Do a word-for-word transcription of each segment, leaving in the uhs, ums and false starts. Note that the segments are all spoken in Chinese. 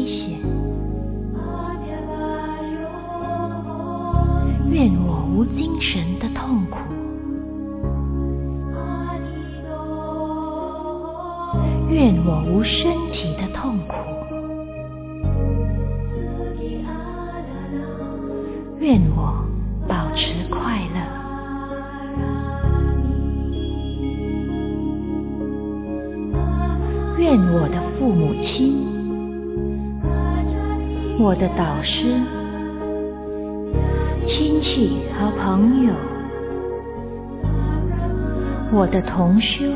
危险，愿我无精神的痛苦，愿我无身体的痛苦，愿我保持快乐。愿我的父母亲，我的导师、亲戚和朋友，我的同修，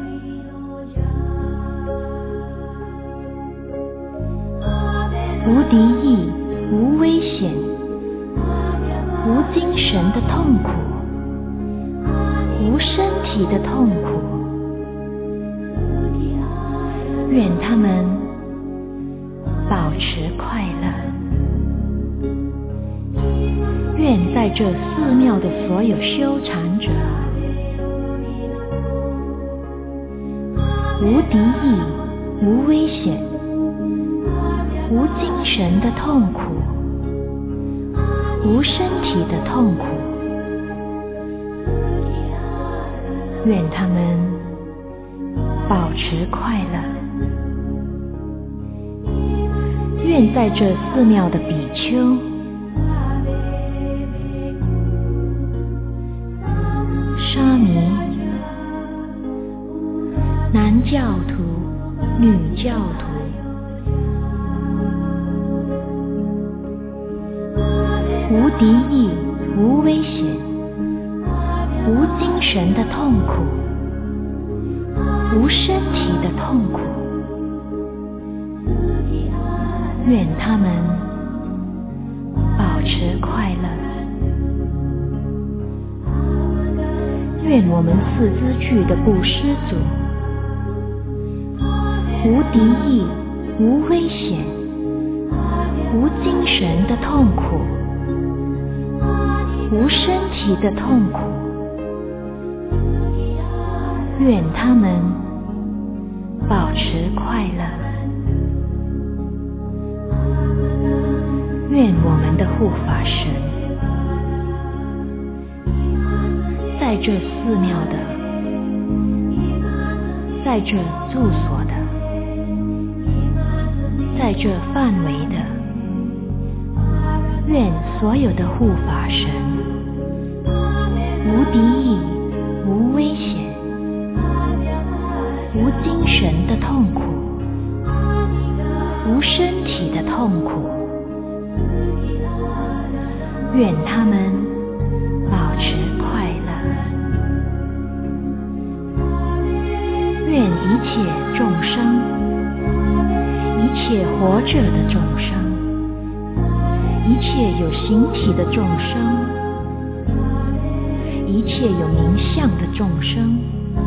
无敌意、无危险、无精神的痛苦，无身体的痛苦，愿他们保持快乐。愿在这寺庙的所有修禅者，无敌意、无危险、无精神的痛苦，无身体的痛苦，愿他们保持快乐。愿在这寺庙的比丘、沙弥、男教徒、女教徒，无敌意、无危险、无精神的痛苦，无身体的痛苦，愿他们保持快乐。愿我们四资具的布施组，无敌意、无危险、无精神的痛苦，无身体的痛苦，愿他们保持快乐。愿我们的护法神，在这寺庙的，在这住所的，在这范围的，愿所有的护法神，无敌意、无危险、无精神的痛苦，无身体的痛苦，愿他们保持快乐。愿一切众生，一切活着的众生，一切有形体的众生，一切有名相的众生，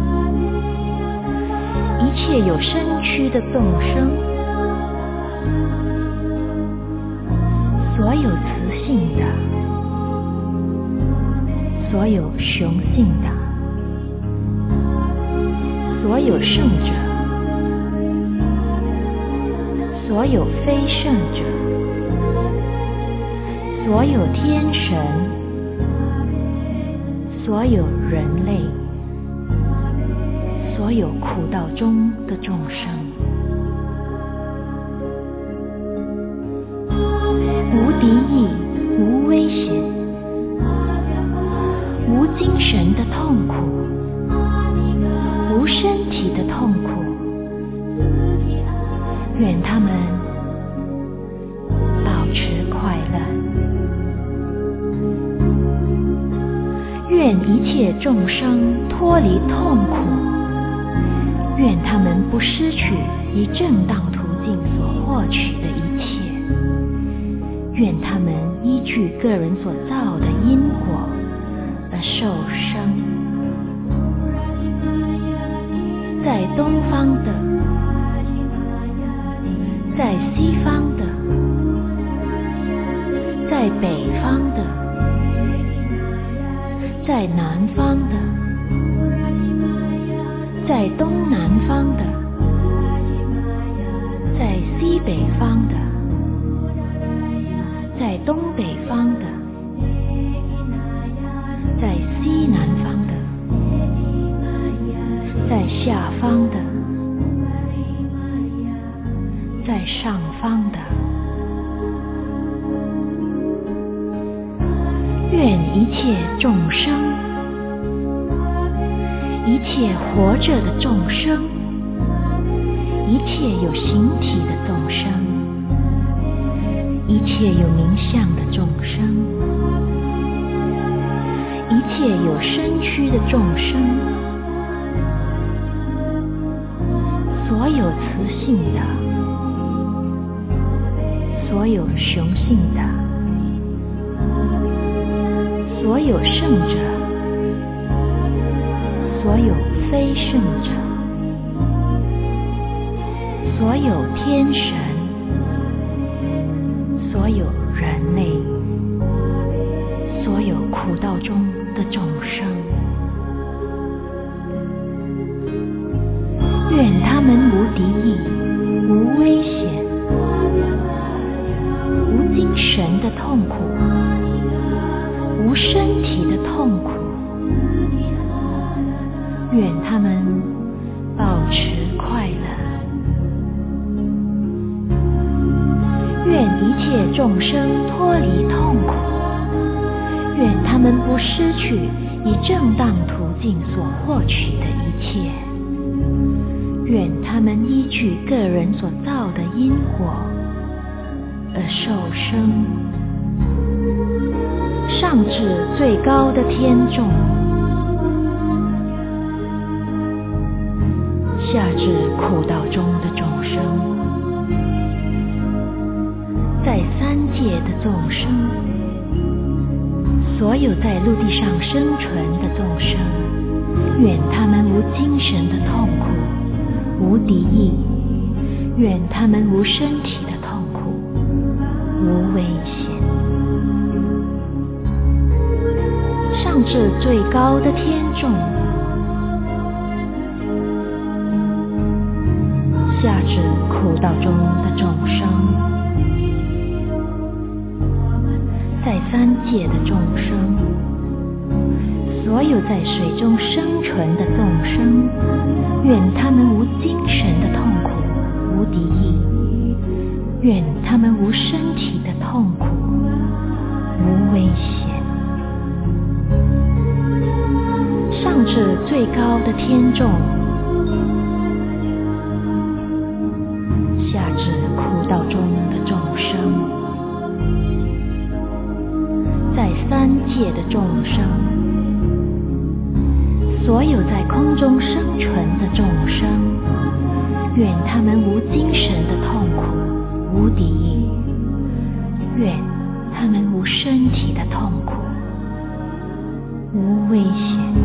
一切有身躯的众生，所有雌性的，所有雄性的，所有圣者，所有非圣者，所有天神，所有人类，所有苦道中的众生，无敌意、无危险、无精神的痛苦，无身体的痛苦，愿他们保持快乐。愿一切众生脱离痛苦，愿他们不失去以正当途径所获取的一切，愿他们依据个人所造的因果而受生。在东方的，在西方的，在北方的，在南方的，在东南方的，在西北方的， 在东北方的，在西南方的，在下方的，在上方的，愿一切众生，一切活着的众生，一切有形体的众生，一切有名相的众生，一切有身躯的众生，所有雌性的，所有雄性的，所有圣者，所有非圣者，所有天神，所有人类，所有苦道中的众生，愿他们无敌意，无危险，无精神的痛苦，无身体的痛苦，愿他们保持快乐。愿一切众生脱离痛苦，愿他们不失去以正当途径所获取的一切，愿他们依据个人所造的因果而受生，上至最高的天众，下至苦道中的众生，在三界的众生，所有在陆地上生存的众生，愿他们无精神的痛苦，无敌意，愿他们无身体的痛苦，无危险。上至最高的天众，下至苦道中的众生，在三界的众生，所有在水中生存的众生，愿他们无精神的痛苦，无敌意，愿他们无身体的痛苦，无危险。上至最高的天众，下至苦道中的众生，在三界的众生，所有在空中生存的众生，愿他们无精神的痛苦，无敌意，愿他们无身体的痛苦，无危险。